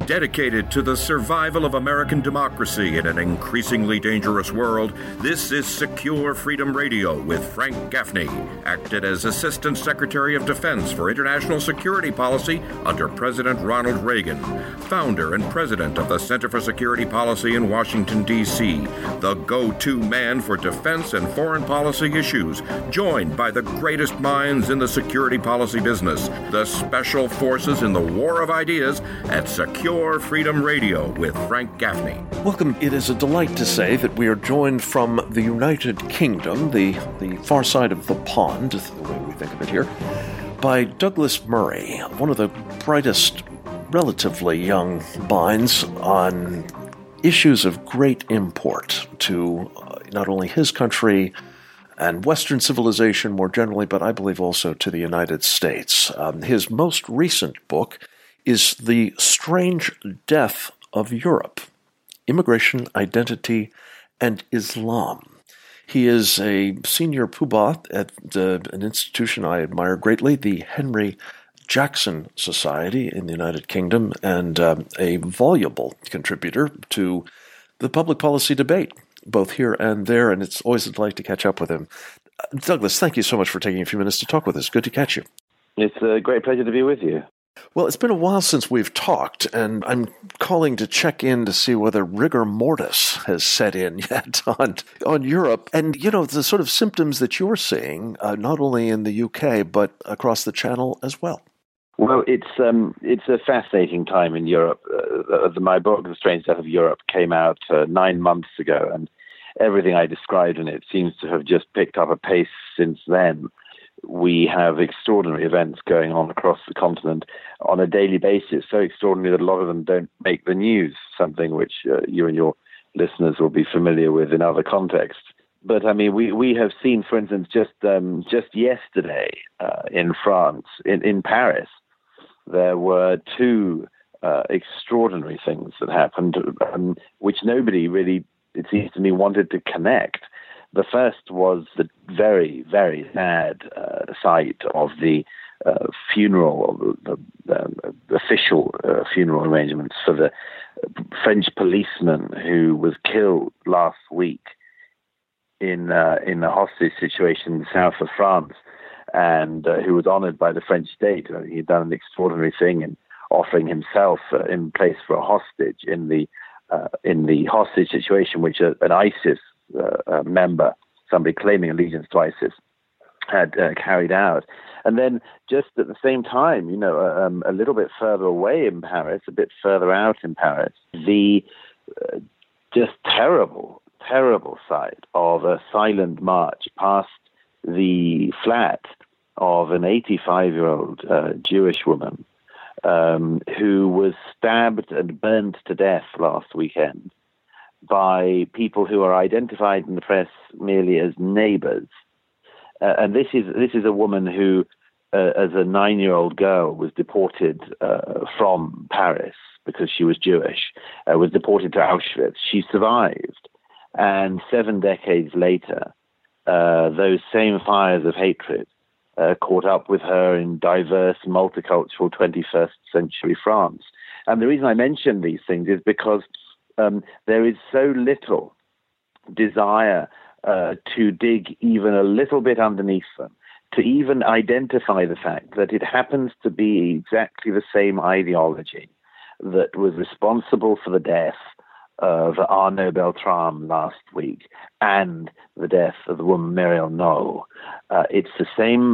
Dedicated to the survival of American democracy in an increasingly dangerous world, this is Secure Freedom Radio with Frank Gaffney, acted as Assistant Secretary of Defense for International Security Policy under President Ronald Reagan, founder and president of the Center for Security Policy in Washington, D.C., the go-to man for defense and foreign policy issues, joined by the greatest minds in the security policy business, the special forces in the war of ideas at Secure Freedom Radio with Frank Gaffney. Welcome. It is a delight to say that we are joined from the United Kingdom, the far side of the pond, the way we think of it here, by Douglas Murray, one of the brightest, relatively young minds on issues of great import to not only his country and Western civilization more generally, but I believe also to the United States. His most recent book is The Strange Death of Europe, Immigration, Identity, and Islam. He is a senior poobah at an institution I admire greatly, the Henry Jackson Society in the United Kingdom, and a voluble contributor to the public policy debate, both here and there, and it's always a delight to catch up with him. Douglas, thank you so much for taking a few minutes to talk with us. Good to catch you. It's a great pleasure to be with you. Well, it's been a while since we've talked, and I'm calling to check in to see whether rigor mortis has set in yet on Europe. And, you know, the sort of symptoms that you're seeing, not only in the UK, but across the Channel as well. Well, it's a fascinating time in Europe. My book, The Strange Death of Europe, came out 9 months ago, and everything I described in it seems to have just picked up a pace since then. We have extraordinary events going on across the continent on a daily basis, so extraordinary that a lot of them don't make the news, something which you and your listeners will be familiar with in other contexts. But, I mean, we have seen, for instance, just yesterday in France, in Paris, there were two extraordinary things that happened, which nobody really, it seems to me, wanted to connect. The first was the very, very sad sight of the funeral, the official funeral arrangements for the French policeman who was killed last week in a hostage situation in the south of France, and who was honored by the French state. He'd done an extraordinary thing in offering himself in place for a hostage in the hostage situation, which an ISIS member, somebody claiming allegiance to ISIS, had carried out. And then just at the same time, you know, a little bit further away in Paris, a bit further out in Paris, the just terrible sight of a silent march past the flat of an 85-year-old Jewish woman who was stabbed and burned to death last weekend by people who are identified in the press merely as neighbors. And this is a woman who, as a 9-year-old girl, was deported from Paris because she was Jewish, was deported to Auschwitz. She survived. And 7 decades later, those same fires of hatred caught up with her in diverse, multicultural 21st century France. And the reason I mention these things is because there is so little desire to dig even a little bit underneath them, to even identify the fact that it happens to be exactly the same ideology that was responsible for the death of Arnaud Beltrame last week and the death of the woman Muriel Knoll. It's the same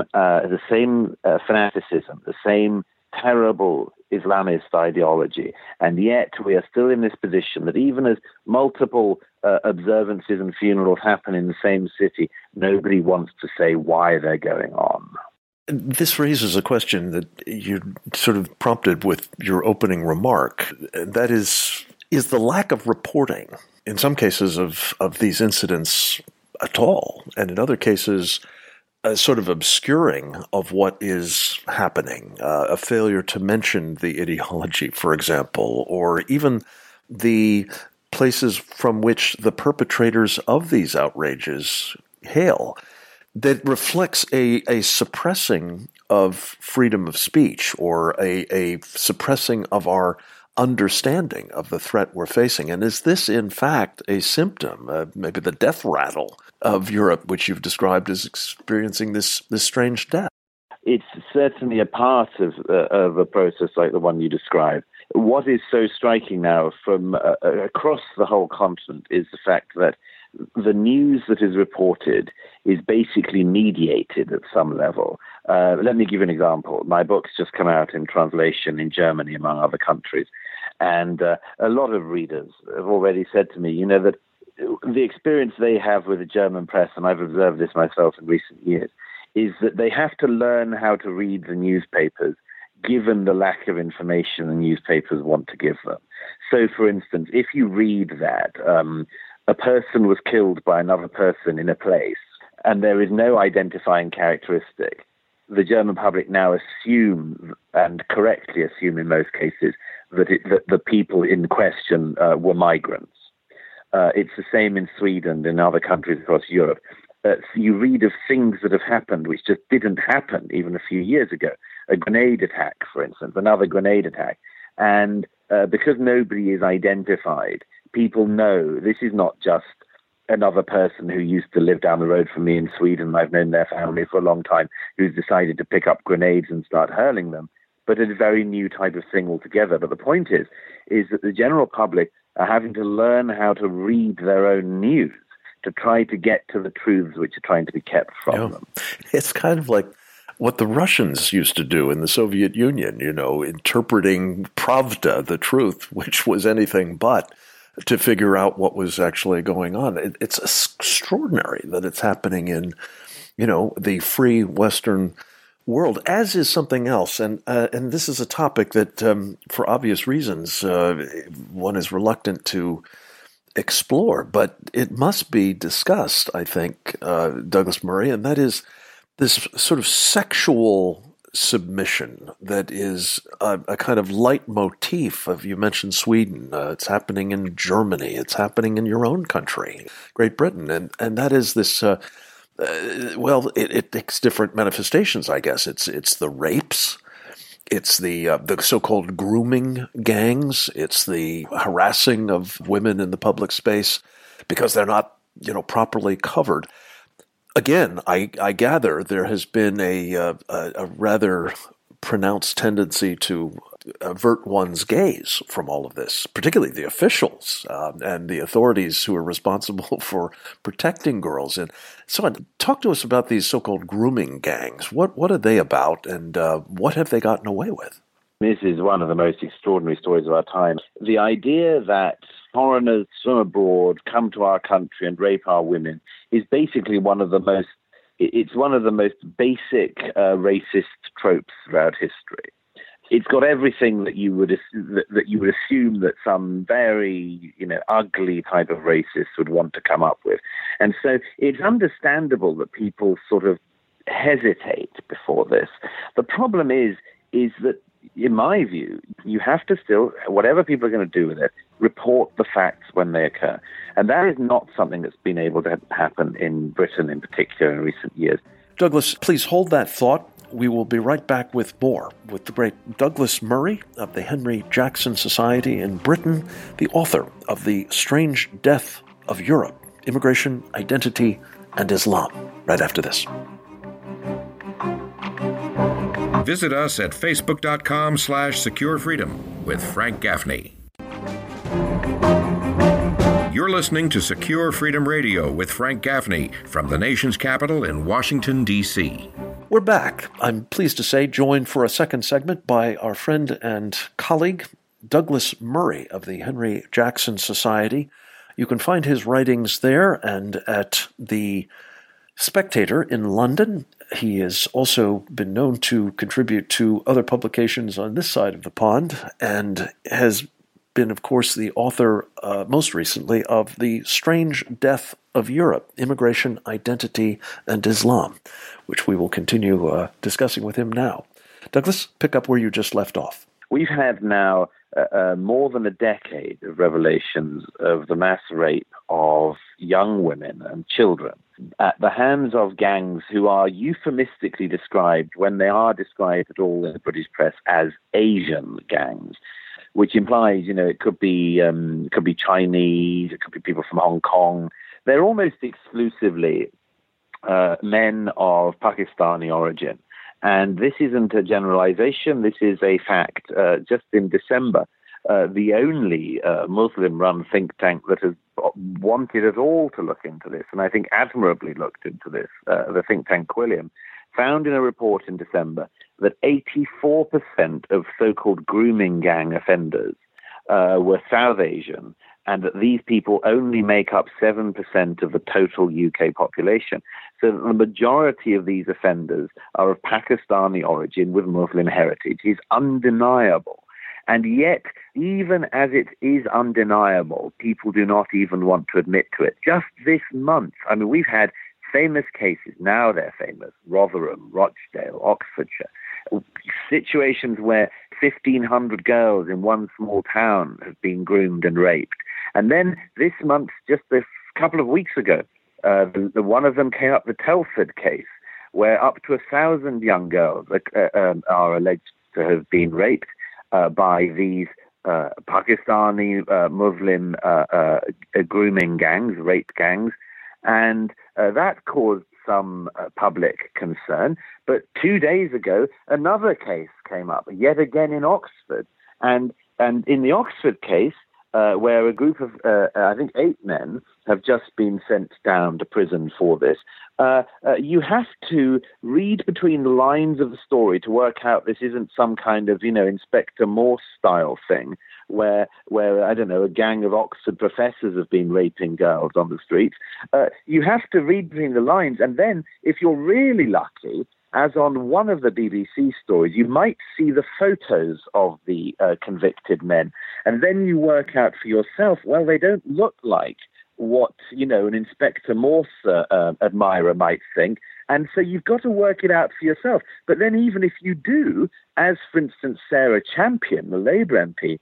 fanaticism, the same terrible Islamist ideology, and yet we are still in this position that even as multiple observances and funerals happen in the same city, nobody wants to say why they're going on. This raises a question that you sort of prompted with your opening remark. That is the lack of reporting, in some cases, of these incidents at all, and in other cases, a sort of obscuring of what is happening, a failure to mention the ideology, for example, or even the places from which the perpetrators of these outrages hail, that reflects a suppressing of freedom of speech or a suppressing of our understanding of the threat we're facing. And is this, in fact, a symptom, maybe the death rattle of Europe, which you've described as experiencing this strange death? It's certainly a part of a process like the one you described. What is so striking now from across the whole continent is the fact that the news that is reported is basically mediated at some level. Let me give you an example. My book's just come out in translation in Germany, among other countries. And a lot of readers have already said to me, that the experience they have with the German press, and I've observed this myself in recent years, is that they have to learn how to read the newspapers given the lack of information the newspapers want to give them. So, for instance, if you read that a person was killed by another person in a place and there is no identifying characteristic, the German public now assume, and correctly assume in most cases, that the people in question were migrants. It's the same in Sweden and in other countries across Europe. You read of things that have happened which just didn't happen even a few years ago. A grenade attack, for instance, another grenade attack. And because nobody is identified, people know this is not just another person who used to live down the road from me in Sweden. I've known their family for a long time, who's decided to pick up grenades and start hurling them, but a very new type of thing altogether. But the point is that the general public are having to learn how to read their own news to try to get to the truths which are trying to be kept from them. It's kind of like what the Russians used to do in the Soviet Union, interpreting Pravda, the truth, which was anything but, to figure out what was actually going on. It's extraordinary that it's happening in, the free Western world, as is something else. And this is a topic that, for obvious reasons, one is reluctant to explore, but it must be discussed, I think, Douglas Murray, and that is this sort of sexual submission that is a kind of leitmotif of, you mentioned Sweden, it's happening in Germany, it's happening in your own country, Great Britain, and that is this, it takes different manifestations, I guess. It's the rapes, it's the so-called grooming gangs, it's the harassing of women in the public space because they're not, properly covered. Again, I gather there has been a rather pronounced tendency to avert one's gaze from all of this, particularly the officials and the authorities who are responsible for protecting girls. And so talk to us about these so-called grooming gangs. What are they about, and what have they gotten away with? This is one of the most extraordinary stories of our time. The idea that foreigners from abroad come to our country and rape our women is basically one of the most basic racist tropes throughout history. It's got everything that you would assume that some very ugly type of racist would want to come up with, and so it's understandable that people sort of hesitate before this. The problem is that, in my view, you have to still, whatever people are going to do with it, report the facts when they occur. And that is not something that's been able to happen in Britain in particular in recent years. Douglas, please hold that thought. We will be right back with more with the great Douglas Murray of the Henry Jackson Society in Britain, the author of The Strange Death of Europe, Immigration, Identity, and Islam, right after this. Visit us at facebook.com/securefreedom with Frank Gaffney. You're listening to Secure Freedom Radio with Frank Gaffney from the nation's capital in Washington, D.C. We're back. I'm pleased to say joined for a second segment by our friend and colleague, Douglas Murray of the Henry Jackson Society. You can find his writings there and at the Spectator in London. He has also been known to contribute to other publications on this side of the pond and has been, of course, the author, most recently, of The Strange Death of Europe, Immigration, Identity, and Islam, which we will continue discussing with him now. Douglas, pick up where you just left off. We've had now more than a decade of revelations of the mass rape of young women and children at the hands of gangs who are euphemistically described, when they are described at all in the British press, as Asian gangs. which implies, it could be Chinese, it could be people from Hong Kong. They're almost exclusively men of Pakistani origin. And this isn't a generalization. This is a fact. Just in December, the only Muslim-run think tank that has wanted at all to look into this, and I think admirably looked into this, the think tank Quilliam, found in a report in December that 84% of so-called grooming gang offenders were South Asian, and that these people only make up 7% of the total UK population. So the majority of these offenders are of Pakistani origin with Muslim heritage. It's undeniable. And yet, even as it is undeniable, people do not even want to admit to it. Just this month, we've had famous cases, now they're famous, Rotherham, Rochdale, Oxfordshire, situations where 1,500 girls in one small town have been groomed and raped. And then this month, just a couple of weeks ago, one of them came up, the Telford case, where up to 1,000 young girls are alleged to have been raped by these Pakistani Muslim grooming gangs, rape gangs. And that caused some public concern. But 2 days ago, another case came up, yet again in Oxford. And in the Oxford case, where a group of, I think, 8 men have just been sent down to prison for this, you have to read between the lines of the story to work out this isn't some kind of, Inspector Morse style thing where I don't know, a gang of Oxford professors have been raping girls on the streets. You have to read between the lines, and then if you're really lucky, as on one of the BBC stories, you might see the photos of the convicted men. And then you work out for yourself, well, they don't look like what, an Inspector Morse admirer might think. And so you've got to work it out for yourself. But then even if you do, as, for instance, Sarah Champion, the Labour MP,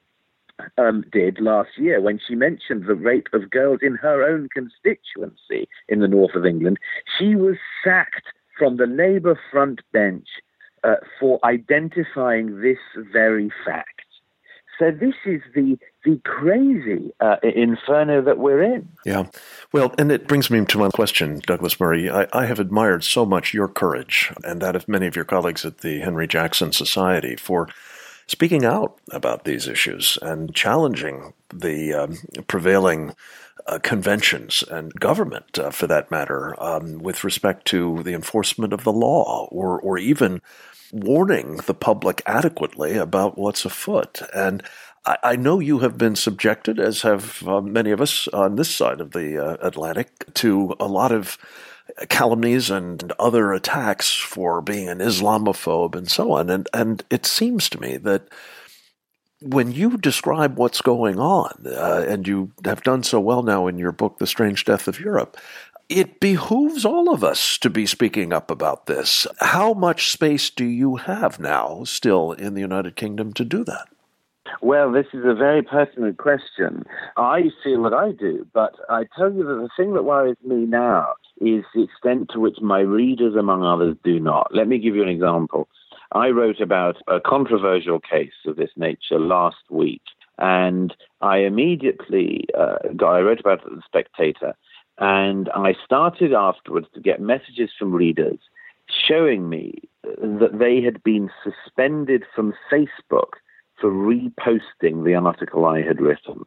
did last year when she mentioned the rape of girls in her own constituency in the north of England, she was sacked from the Labour front bench for identifying this very fact. So this is the crazy inferno that we're in. Yeah. Well, and it brings me to my question, Douglas Murray. I have admired so much your courage and that of many of your colleagues at the Henry Jackson Society for speaking out about these issues and challenging the prevailing conventions and government, for that matter, with respect to the enforcement of the law or even warning the public adequately about what's afoot. And I know you have been subjected, as have many of us on this side of the Atlantic, to a lot of calumnies and other attacks for being an Islamophobe and so on. And it seems to me that when you describe what's going on, and you have done so well now in your book, The Strange Death of Europe, it behooves all of us to be speaking up about this. How much space do you have now still in the United Kingdom to do that? Well, this is a very pertinent question. I feel that I do, but I tell you that the thing that worries me now is the extent to which my readers, among others, do not. Let me give you an example. I wrote about a controversial case of this nature last week, and I immediately I wrote about it at The Spectator, and I started afterwards to get messages from readers showing me that they had been suspended from Facebook for reposting the article I had written,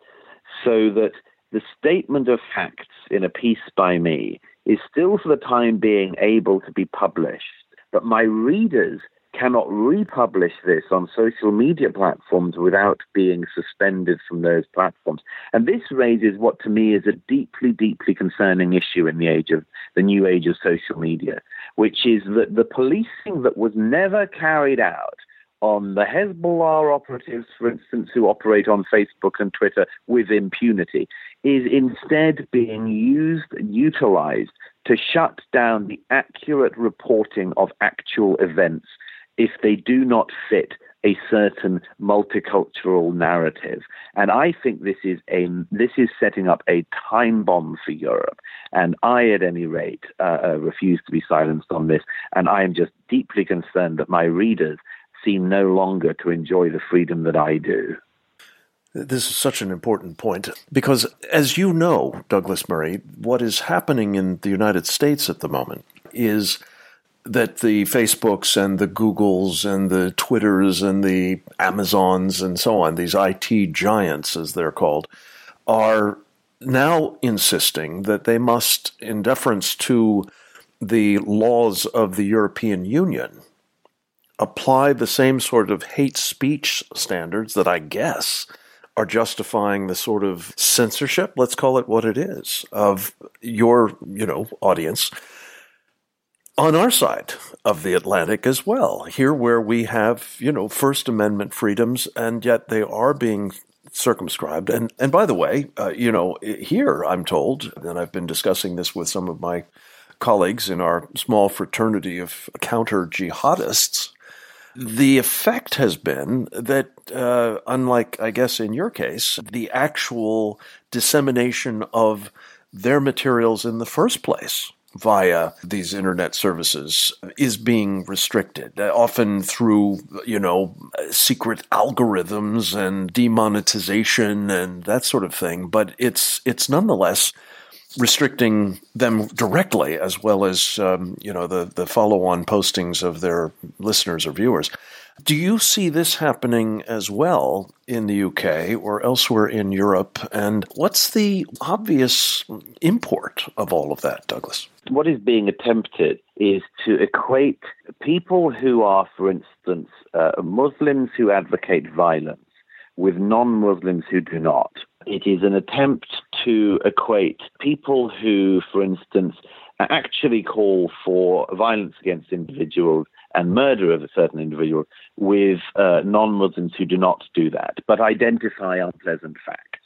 so that the statement of facts in a piece by me is still for the time being able to be published, but my readers cannot republish this on social media platforms without being suspended from those platforms. And this raises what to me is a deeply, deeply concerning issue in the new age of social media, which is that the policing that was never carried out on the Hezbollah operatives, for instance, who operate on Facebook and Twitter with impunity, is instead being utilized to shut down the accurate reporting of actual events if they do not fit a certain multicultural narrative. And I think this is setting up a time bomb for Europe. And I, at any rate, refuse to be silenced on this. And I am just deeply concerned that my readers seem no longer to enjoy the freedom that I do. This is such an important point because, as you know, Douglas Murray, what is happening in the United States at the moment is that the Facebooks and the Googles and the Twitters and the Amazons and so on, these IT giants, as they're called, are now insisting that they must, in deference to the laws of the European Union, apply the same sort of hate speech standards that I guess are justifying the sort of censorship, let's call it what it is, of your, audience on our side of the Atlantic as well. Here where we have, First Amendment freedoms, and yet they are being circumscribed. And by the way, here I'm told, and I've been discussing this with some of my colleagues in our small fraternity of counter-jihadists, the effect has been that, unlike, I guess, in your case, the actual dissemination of their materials in the first place via these internet services is being restricted, often through, secret algorithms and demonetization and that sort of thing. But it's nonetheless restricting them directly, as well as, the follow-on postings of their listeners or viewers. Do you see this happening as well in the UK or elsewhere in Europe? And what's the obvious import of all of that, Douglas? What is being attempted is to equate people who are, for instance, Muslims who advocate violence with non-Muslims who do not. It is an attempt to equate people who, for instance, actually call for violence against individuals and murder of a certain individual with non-Muslims who do not do that, but identify unpleasant facts.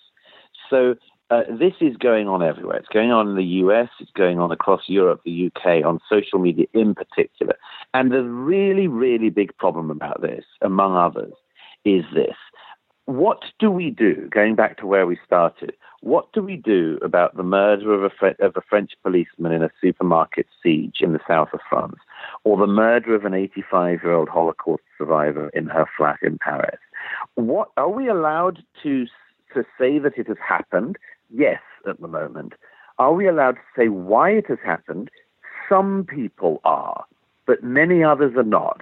So this is going on everywhere. It's going on in the US, it's going on across Europe, the UK, on social media in particular. And the really, really big problem about this, among others, is this. What do we do, going back to where we started, what do we do about the murder of a French policeman in a supermarket siege in the south of France, or the murder of an 85-year-old Holocaust survivor in her flat in Paris? What are we allowed to say that it has happened? Yes, at the moment. Are we allowed to say why it has happened? Some people are, but many others are not.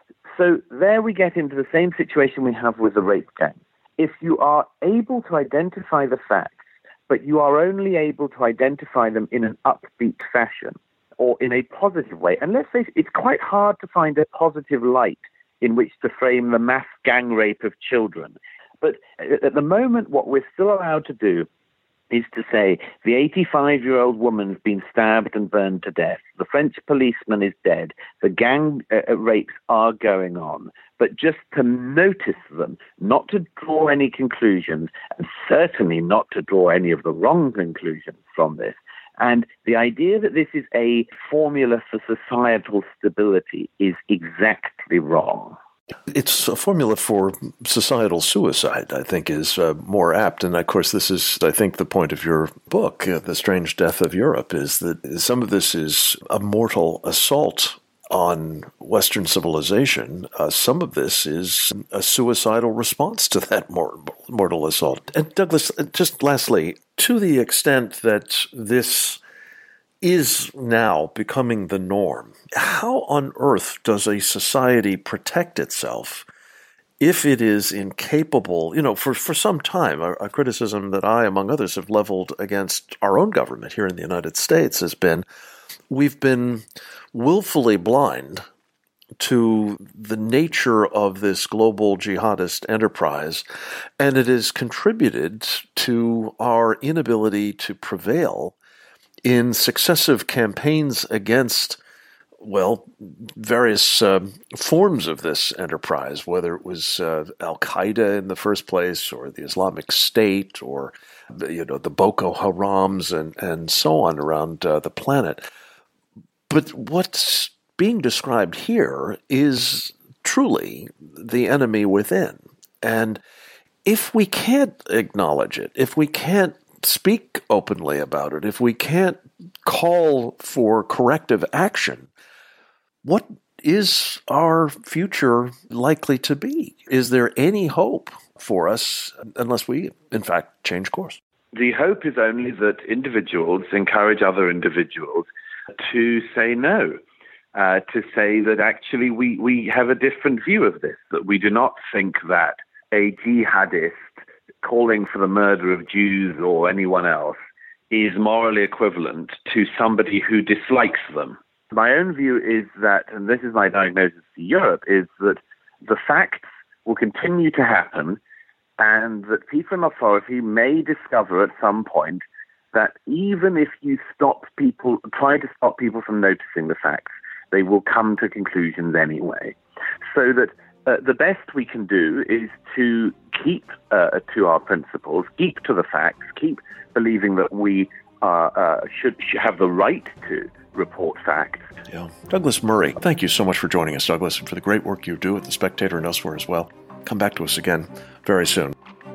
So there we get into the same situation we have with the rape gang. If you are able to identify the facts, but you are only able to identify them in an upbeat fashion or in a positive way, and let's face it, it's quite hard to find a positive light in which to frame the mass gang rape of children. But at the moment, what we're still allowed to do is to say the 85-year-old woman's been stabbed and burned to death. The French policeman is dead. The gang rapes are going on. But just to notice them, not to draw any conclusions, and certainly not to draw any of the wrong conclusions from this. And the idea that this is a formula for societal stability is exactly wrong. It's a formula for societal suicide, I think, is more apt. And, of course, this is, I think, the point of your book, The Strange Death of Europe, is that some of this is a mortal assault on Western civilization. Some of this is a suicidal response to that mortal assault. And, Douglas, just lastly, to the extent that this is now becoming the norm, how on earth does a society protect itself if it is incapable? For some time, a criticism that I, among others, have leveled against our own government here in the United States has been, we've been willfully blind to the nature of this global jihadist enterprise, and it has contributed to our inability to prevail in successive campaigns against, various forms of this enterprise, whether it was Al-Qaeda in the first place, or the Islamic State, or the Boko Harams and so on around the planet. But what's being described here is truly the enemy within. And if we can't acknowledge it, if we can't speak openly about it, if we can't call for corrective action, what is our future likely to be? Is there any hope for us unless we, in fact, change course. The hope is only that individuals encourage other individuals to say no, to say that actually we have a different view of this, that we do not think that a jihadist calling for the murder of Jews or anyone else is morally equivalent to somebody who dislikes them. My own view is that, and this is my diagnosis for Europe, is that the facts will continue to happen, and that people in authority may discover at some point that even if you try to stop people from noticing the facts, they will come to conclusions anyway. So that the best we can do is to keep to our principles, keep to the facts, keep believing that we should have the right to report facts. Yeah. Douglas Murray, thank you so much for joining us, Douglas, and for the great work you do at The Spectator and elsewhere as well. Come back to us again very soon.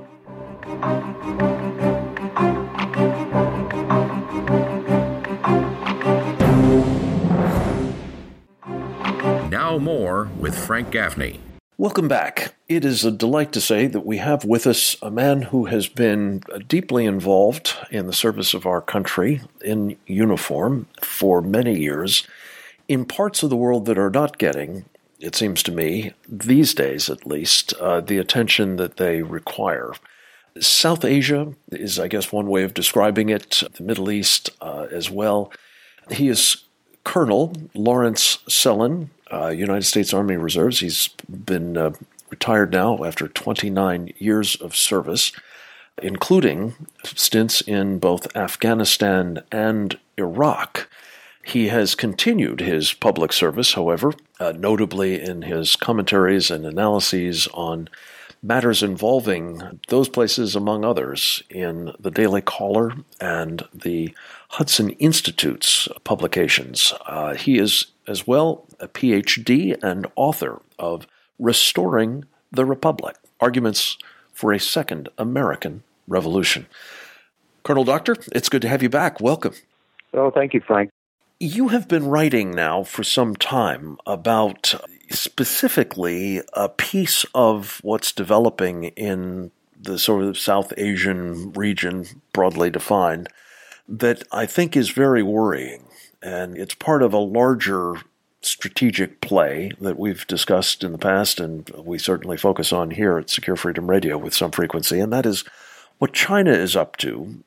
Now more with Frank Gaffney. Welcome back. It is a delight to say that we have with us a man who has been deeply involved in the service of our country in uniform for many years in parts of the world that are not getting, it seems to me, these days at least, the attention that they require. South Asia is, I guess, one way of describing it, the Middle East as well. He is Colonel Lawrence Sellin, United States Army Reserves. He's been retired now after 29 years of service, including stints in both Afghanistan and Iraq. He has continued his public service, however, notably in his commentaries and analyses on matters involving those places, among others, in the Daily Caller and the Hudson Institute's publications. He is, as well, a PhD and author of Restoring the Republic, Arguments for a Second American Revolution. Colonel Doctor, it's good to have you back. Welcome. Oh, thank you, Frank. You have been writing now for some time about specifically a piece of what's developing in the sort of South Asian region, broadly defined, that I think is very worrying. And it's part of a larger strategic play that we've discussed in the past, and we certainly focus on here at Secure Freedom Radio with some frequency, and that is what China is up to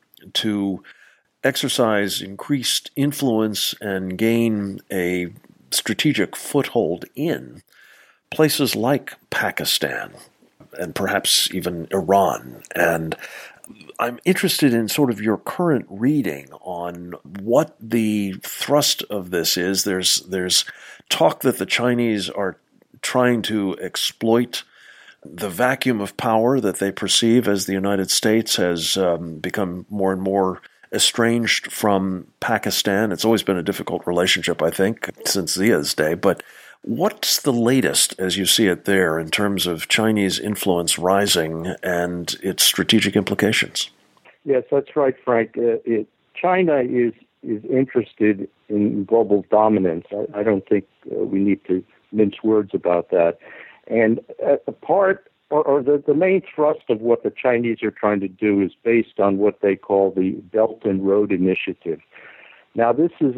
exercise increased influence and gain a strategic foothold in places like Pakistan and perhaps even Iran. And I'm interested in sort of your current reading on what the thrust of this is. There's talk that the Chinese are trying to exploit the vacuum of power that they perceive as the United States has become more and more estranged from Pakistan. It's always been a difficult relationship, I think, since Zia's day. But what's the latest, as you see it there, in terms of Chinese influence rising and its strategic implications? Yes, that's right, Frank. China is interested in global dominance. I don't think we need to mince words about that. And a part the main thrust of what the Chinese are trying to do is based on what they call the Belt and Road Initiative. Now, this is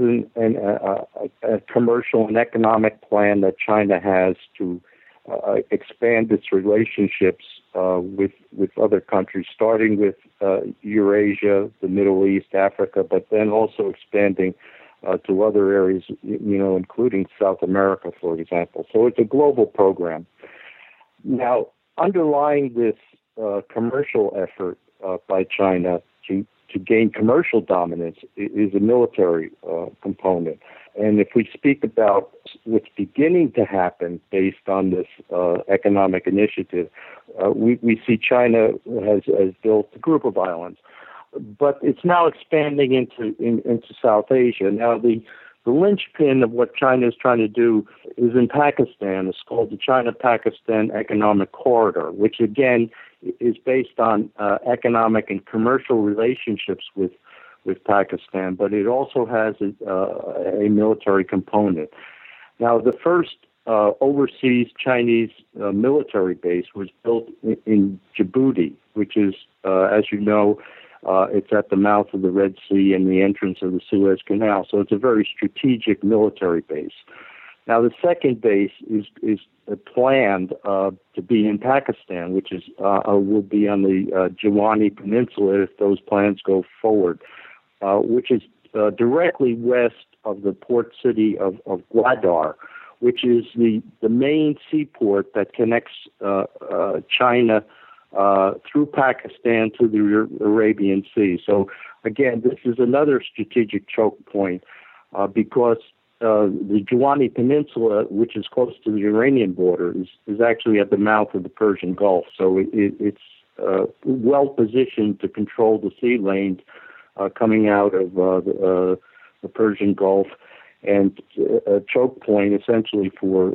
a commercial and economic plan that China has to expand its relationships with other countries, starting with Eurasia, the Middle East, Africa, but then also expanding to other areas, including South America, for example. So it's a global program. Now, underlying this commercial effort by China to gain commercial dominance is a military component. And if we speak about what's beginning to happen based on this economic initiative, we see China has built a group of islands. But it's now expanding into South Asia. Now, the linchpin of what China is trying to do is in Pakistan. It's called the China-Pakistan Economic Corridor, which again is based on economic and commercial relationships with Pakistan, but it also has a military component. Now, the first overseas Chinese military base was built in Djibouti, which is, as you know, it's at the mouth of the Red Sea and the entrance of the Suez Canal. So it's a very strategic military base. Now, the second base is planned to be in Pakistan, which is will be on the Jiwani Peninsula if those plans go forward, which is directly west of the port city of Gwadar, which is the main seaport that connects China through Pakistan to the Arabian Sea. So, again, this is another strategic choke point because the Jiwani Peninsula, which is close to the Iranian border, is actually at the mouth of the Persian Gulf. So it's well positioned to control the sea lanes coming out of the Persian Gulf, and a choke point essentially for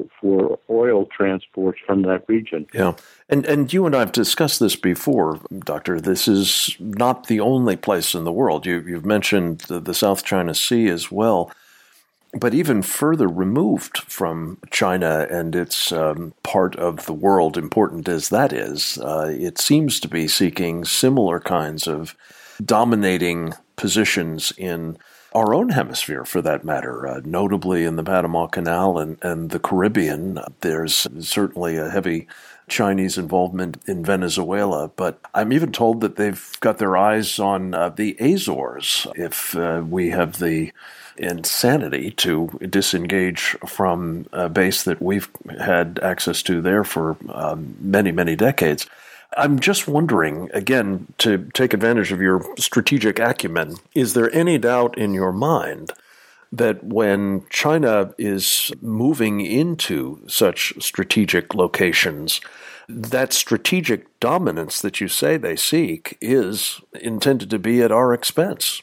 oil transports from that region. Yeah, and you and I have discussed this before, Doctor. This is not the only place in the world. You've mentioned the South China Sea as well. But even further removed from China and its part of the world, important as that is, it seems to be seeking similar kinds of dominating positions in our own hemisphere, for that matter, notably in the Panama Canal and the Caribbean. There's certainly a heavy Chinese involvement in Venezuela, but I'm even told that they've got their eyes on the Azores if we have the insanity to disengage from a base that we've had access to there for many, many decades. I'm just wondering, again, to take advantage of your strategic acumen, is there any doubt in your mind that when China is moving into such strategic locations, that strategic dominance that you say they seek is intended to be at our expense?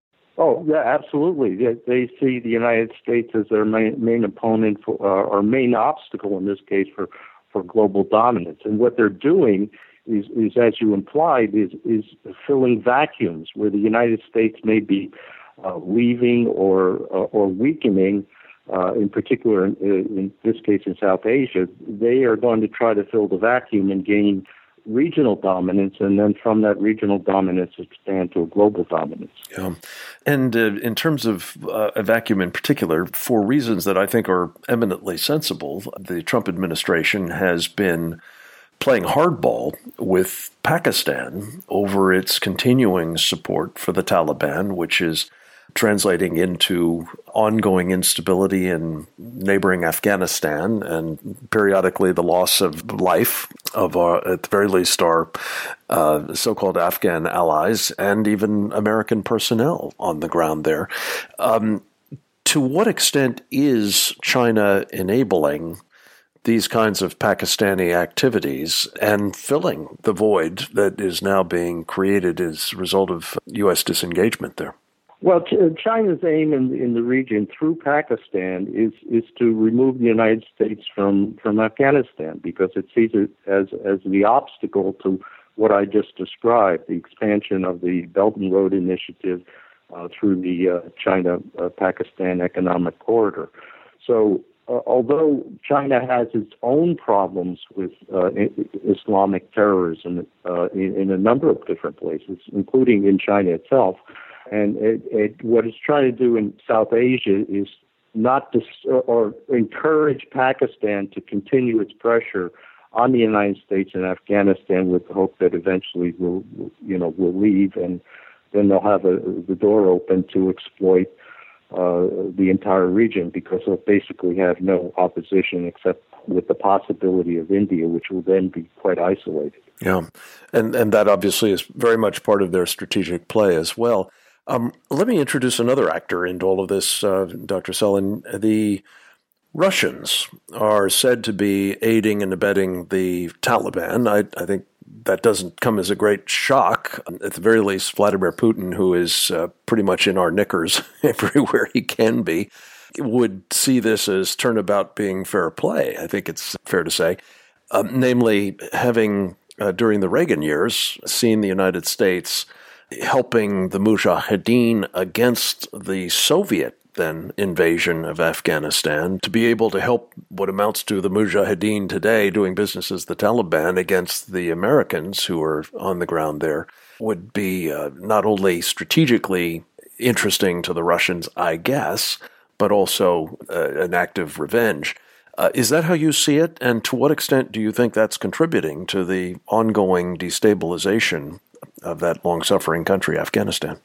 Oh, yeah, absolutely. They see the United States as their main opponent or main obstacle in this case for global dominance. And what they're doing is as you implied, is filling vacuums where the United States may be leaving or weakening. In particular, in this case in South Asia, they are going to try to fill the vacuum and gain regional dominance, and then from that regional dominance expand to a global dominance. Yeah. And in terms of a vacuum in particular, for reasons that I think are eminently sensible, the Trump administration has been playing hardball with Pakistan over its continuing support for the Taliban, which is translating into ongoing instability in neighboring Afghanistan and periodically the loss of life of, at the very least, our so-called Afghan allies and even American personnel on the ground there. To what extent is China enabling these kinds of Pakistani activities and filling the void that is now being created as a result of U.S. disengagement there? Well, China's aim in the region through Pakistan is to remove the United States from Afghanistan because it sees it as the obstacle to what I just described, the expansion of the Belt and Road Initiative through the China-Pakistan Economic Corridor. So although China has its own problems with Islamic terrorism in a number of different places, including in China itself, and what it's trying to do in South Asia is not or encourage Pakistan to continue its pressure on the United States and Afghanistan with the hope that eventually will leave, and then they'll have the door open to exploit the entire region because they'll basically have no opposition except with the possibility of India, which will then be quite isolated. Yeah, and that obviously is very much part of their strategic play as well. Let me introduce another actor into all of this, Dr. Selin. The Russians are said to be aiding and abetting the Taliban. I think that doesn't come as a great shock. At the very least, Vladimir Putin, who is pretty much in our knickers everywhere he can be, would see this as turnabout being fair play. I think it's fair to say. Namely, having, during the Reagan years, seen the United States helping the Mujahideen against the Soviet then invasion of Afghanistan, to be able to help what amounts to the Mujahideen today doing business as the Taliban against the Americans who are on the ground there would be not only strategically interesting to the Russians, I guess, but also an act of revenge. Is that how you see it? And to what extent do you think that's contributing to the ongoing destabilization of that long-suffering country, Afghanistan?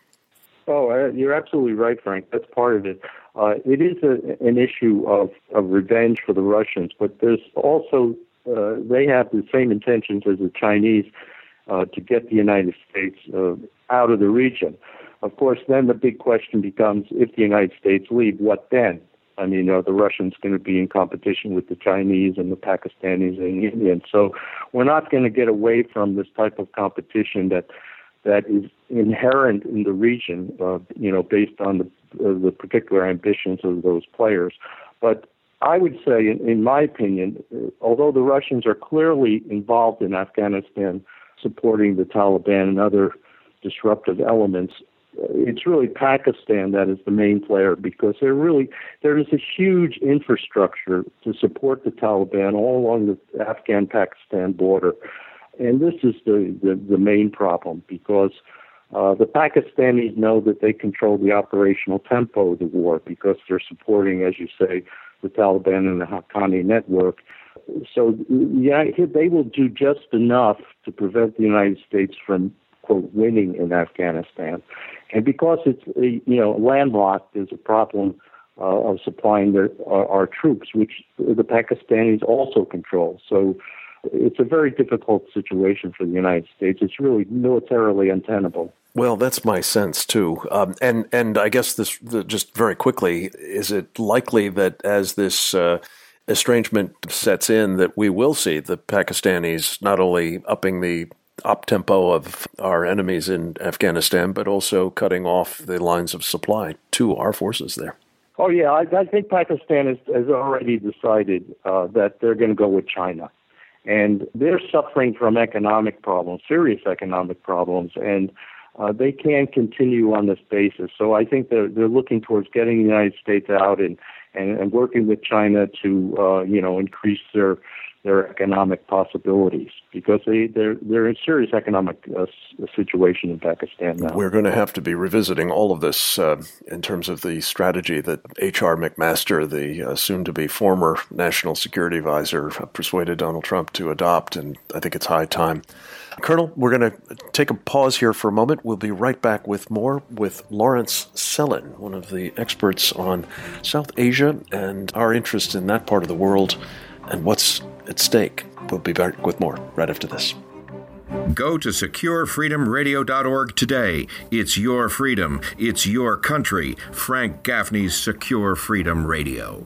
Oh, you're absolutely right, Frank. That's part of it. It is an issue of revenge for the Russians, but there's also, they have the same intentions as the Chinese to get the United States out of the region. Of course, then the big question becomes, if the United States leave, what then? I mean, are the Russians going to be in competition with the Chinese and the Pakistanis and the Indians? So we're not going to get away from this type of competition that is inherent in the region, based on the particular ambitions of those players. But I would say, in my opinion, although the Russians are clearly involved in Afghanistan, supporting the Taliban and other disruptive elements, it's really Pakistan that is the main player, because there is a huge infrastructure to support the Taliban all along the Afghan-Pakistan border. And this is the main problem, because the Pakistanis know that they control the operational tempo of the war, because they're supporting, as you say, the Taliban and the Haqqani network. So yeah, they will do just enough to prevent the United States from, quote, winning in Afghanistan. And because it's landlocked, there's a problem of supplying our troops, which the Pakistanis also control. So it's a very difficult situation for the United States. It's really militarily untenable. Well, that's my sense, too. And I guess this, just very quickly, is it likely that as this estrangement sets in, that we will see the Pakistanis not only upping the op-tempo of our enemies in Afghanistan, but also cutting off the lines of supply to our forces there? Oh, yeah. I think Pakistan has already decided that they're going to go with China. And they're suffering from economic problems, serious economic problems, and they can't continue on this basis. So I think they're looking towards getting the United States out and working with China to increase their economic possibilities, because they're in a serious economic situation in Pakistan now. We're going to have to be revisiting all of this in terms of the strategy that H.R. McMaster, the soon-to-be former National Security Advisor, persuaded Donald Trump to adopt, and I think it's high time. Colonel, we're going to take a pause here for a moment. We'll be right back with more with Lawrence Sellin, one of the experts on South Asia and our interest in that part of the world and what's at stake. We'll be back with more right after this. Go to SecureFreedomRadio.org today. It's your freedom. It's your country. Frank Gaffney's Secure Freedom Radio.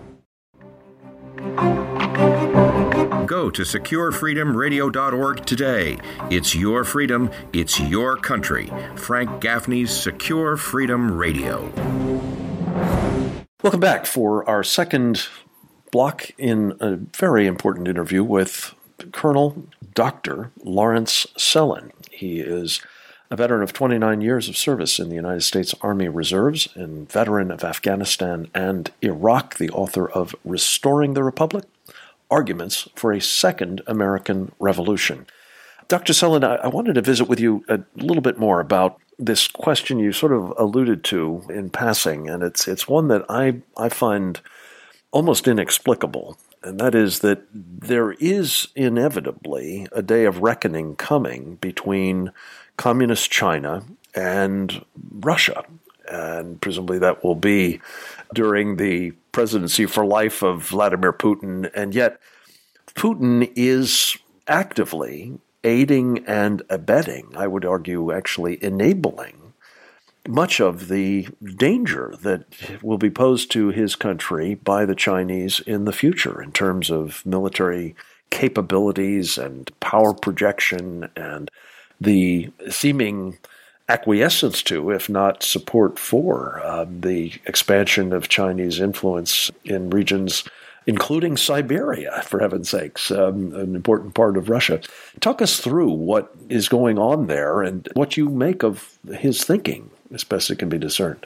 Go to SecureFreedomRadio.org today. It's your freedom. It's your country. Frank Gaffney's Secure Freedom Radio. Welcome back for our second block in a very important interview with Colonel Dr. Lawrence Sellin. He is a veteran of 29 years of service in the United States Army Reserves and veteran of Afghanistan and Iraq, the author of Restoring the Republic, Arguments for a Second American Revolution. Dr. Sellin, I wanted to visit with you a little bit more about this question you sort of alluded to in passing, and it's one that I find almost inexplicable, and that is that there is inevitably a day of reckoning coming between communist China and Russia, and presumably that will be during the presidency for life of Vladimir Putin, and yet Putin is actively aiding and abetting, I would argue actually enabling, much of the danger that will be posed to his country by the Chinese in the future in terms of military capabilities and power projection and the seeming acquiescence to, if not support for, the expansion of Chinese influence in regions including Siberia, for heaven's sakes, an important part of Russia. Talk us through what is going on there and what you make of his thinking, as best it can be discerned.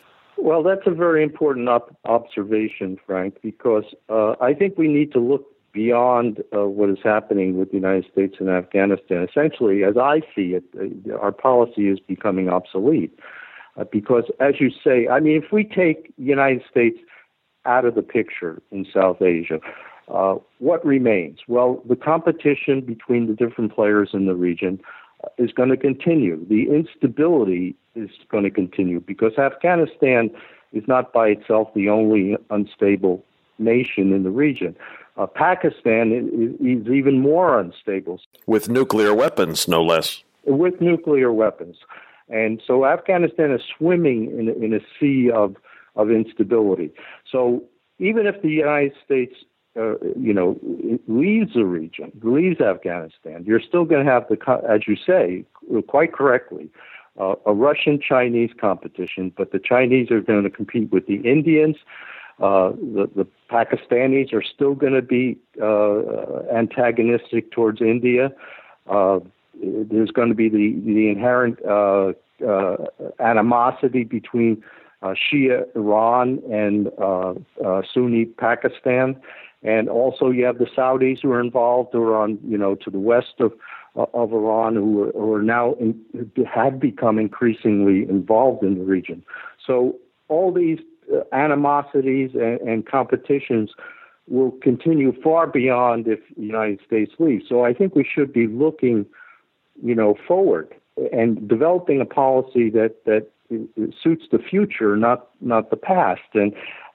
Well, that's a very important observation, Frank, because I think we need to look beyond what is happening with the United States and Afghanistan. Essentially, as I see it, our policy is becoming obsolete because, as you say, I mean, if we take the United States out of the picture in South Asia, what remains? Well, the competition between the different players in the region is going to continue. The instability is going to continue because Afghanistan is not by itself the only unstable nation in the region. Pakistan is even more unstable. With nuclear weapons, no less. With nuclear weapons. And so Afghanistan is swimming in a sea of instability. So even if the United States leaves the region, leaves Afghanistan, you're still going to have, as you say, quite correctly, a Russian-Chinese competition, but the Chinese are going to compete with the Indians. The Pakistanis are still going to be antagonistic towards India. There's going to be the inherent animosity between Shia Iran and Sunni Pakistan. And also you have the Saudis who are involved, who are on, to the west of Iran, who are now have become increasingly involved in the region. So all these animosities and competitions will continue far beyond if the United States leaves. So I think we should be looking, forward and developing a policy that suits the future, not the past. And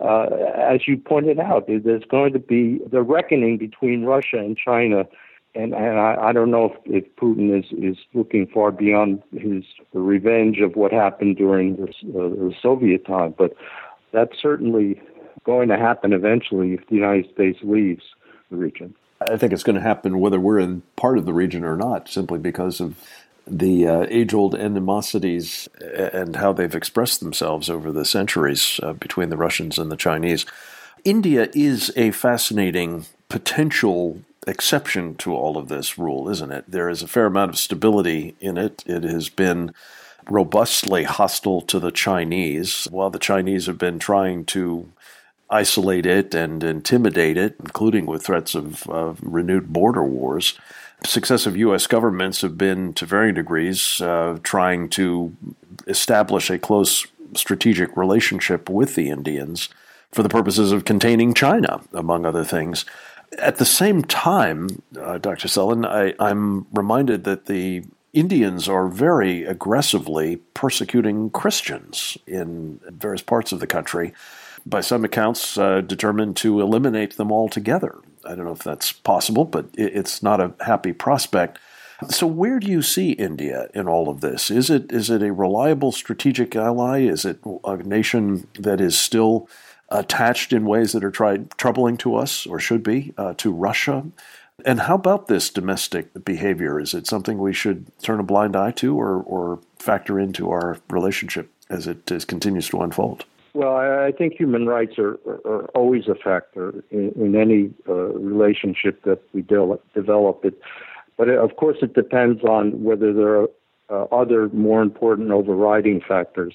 as you pointed out, there's going to be the reckoning between Russia and China. And I don't know if Putin is looking far beyond the revenge of what happened during the Soviet time, but that's certainly going to happen eventually if the United States leaves the region. I think it's going to happen whether we're in part of the region or not, simply because of the age-old animosities and how they've expressed themselves over the centuries between the Russians and the Chinese. India is a fascinating potential exception to all of this rule, isn't it? There is a fair amount of stability in it. It has been robustly hostile to the Chinese, while the Chinese have been trying to isolate it and intimidate it, including with threats of renewed border wars. Successive U.S. governments have been, to varying degrees, trying to establish a close strategic relationship with the Indians for the purposes of containing China, among other things. At the same time, Dr. Sellin, I'm reminded that the Indians are very aggressively persecuting Christians in various parts of the country, by some accounts determined to eliminate them altogether. I don't know if that's possible, but it's not a happy prospect. So where do you see India in all of this? Is it a reliable strategic ally? Is it a nation that is still attached in ways that are troubling to us, or should be, to Russia? And how about this domestic behavior? Is it something we should turn a blind eye to or factor into our relationship as it continues to unfold? Well, I think human rights are always a factor in any relationship that we develop. But of course, it depends on whether there are other more important overriding factors.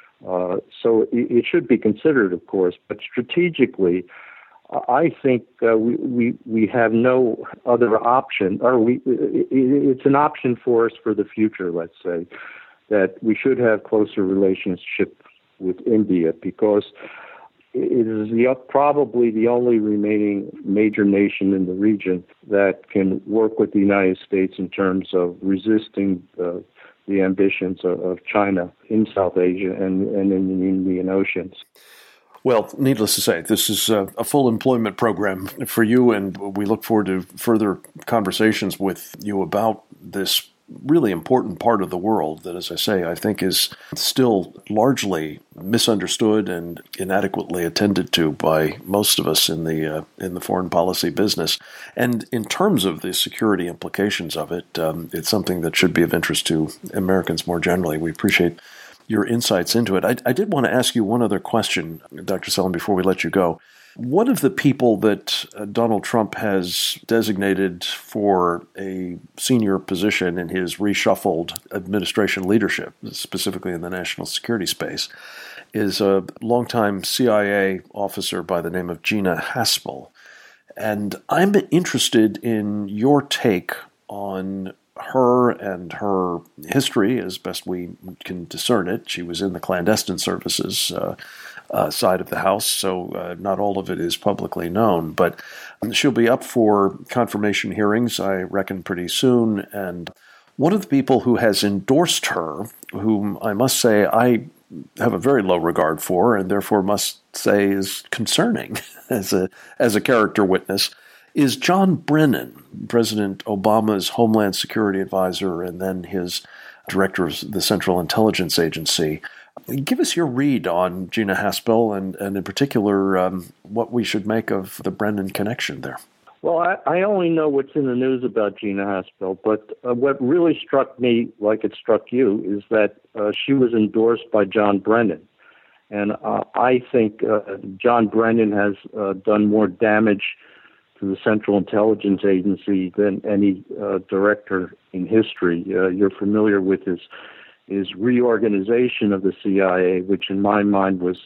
So it should be considered, of course. But strategically, I think we have no other option, or it's an option for us for the future. Let's say that we should have closer relationship with India, because it is probably the only remaining major nation in the region that can work with the United States in terms of resisting the ambitions of China in South Asia and in the Indian Oceans. Well, needless to say, this is a full employment program for you, and we look forward to further conversations with you about this really important part of the world that, as I say, I think is still largely misunderstood and inadequately attended to by most of us in the foreign policy business. And in terms of the security implications of it, it's something that should be of interest to Americans more generally. We appreciate your insights into it. I did want to ask you one other question, Dr. Sellin, before we let you go. One of the people that Donald Trump has designated for a senior position in his reshuffled administration leadership, specifically in the national security space, is a longtime CIA officer by the name of Gina Haspel. And I'm interested in your take on her and her history, as best we can discern it. She was in the clandestine services side of the house, so not all of it is publicly known. But she'll be up for confirmation hearings, I reckon, pretty soon. And one of the people who has endorsed her, whom I must say I have a very low regard for, and therefore must say is concerning as a character witness, is John Brennan, President Obama's Homeland Security Advisor and then his director of the Central Intelligence Agency. Give us your read on Gina Haspel and in particular what we should make of the Brennan connection there. Well, I only know what's in the news about Gina Haspel, but what really struck me, like it struck you, is that she was endorsed by John Brennan. And I think John Brennan has done more damage to the Central Intelligence Agency than any director in history. You're familiar with his reorganization of the CIA, which in my mind was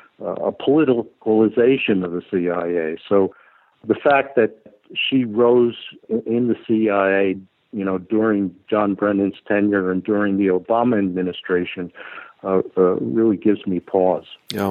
a politicalization of the CIA. So the fact that she rose in the CIA, during John Brennan's tenure and during the Obama administration, really gives me pause. Yeah.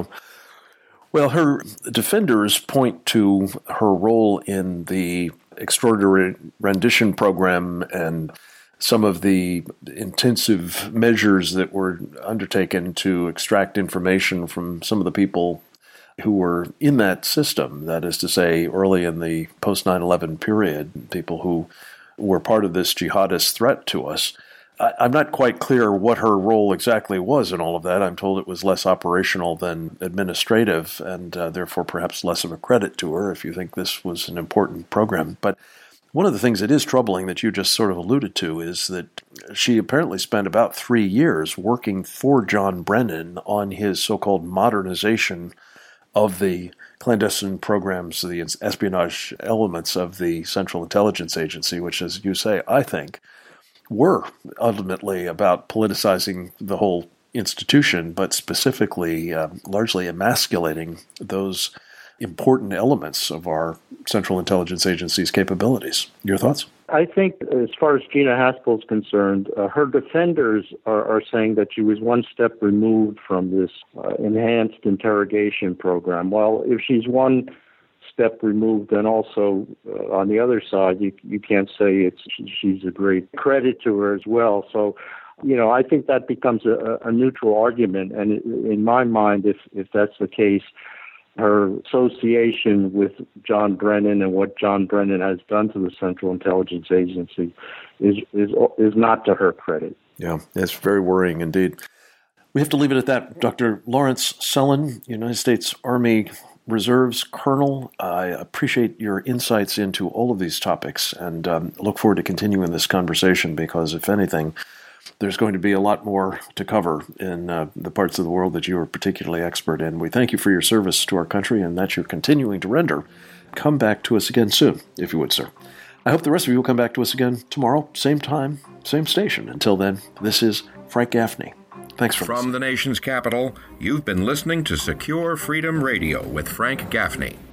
Well, her defenders point to her role in the extraordinary rendition program and some of the intensive measures that were undertaken to extract information from some of the people who were in that system, that is to say, early in the post-9/11 period, people who were part of this jihadist threat to us. I'm not quite clear what her role exactly was in all of that. I'm told it was less operational than administrative, and therefore perhaps less of a credit to her if you think this was an important program. But one of the things that is troubling that you just sort of alluded to is that she apparently spent about 3 years working for John Brennan on his so-called modernization of the clandestine programs, the espionage elements of the Central Intelligence Agency, which, as you say, I think, were ultimately about politicizing the whole institution, but specifically largely emasculating those important elements of our Central Intelligence Agency's capabilities. Your thoughts? I think as far as Gina Haspel is concerned, her defenders are saying that she was one step removed from this enhanced interrogation program. Well, if she's one step removed, then also on the other side, you can't say she's a great credit to her as well. So, I think that becomes a neutral argument. And in my mind, if that's the case, her association with John Brennan and what John Brennan has done to the Central Intelligence Agency is not to her credit. Yeah, it's very worrying indeed. We have to leave it at that. Dr. Lawrence Sellin, United States Army Reserves Colonel, I appreciate your insights into all of these topics and look forward to continuing this conversation because, if anything, there's going to be a lot more to cover in the parts of the world that you are particularly expert in. We thank you for your service to our country and that you're continuing to render. Come back to us again soon, if you would, sir. I hope the rest of you will come back to us again tomorrow, same time, same station. Until then, this is Frank Gaffney. Thanks for listening. From the nation's capital, you've been listening to Secure Freedom Radio with Frank Gaffney.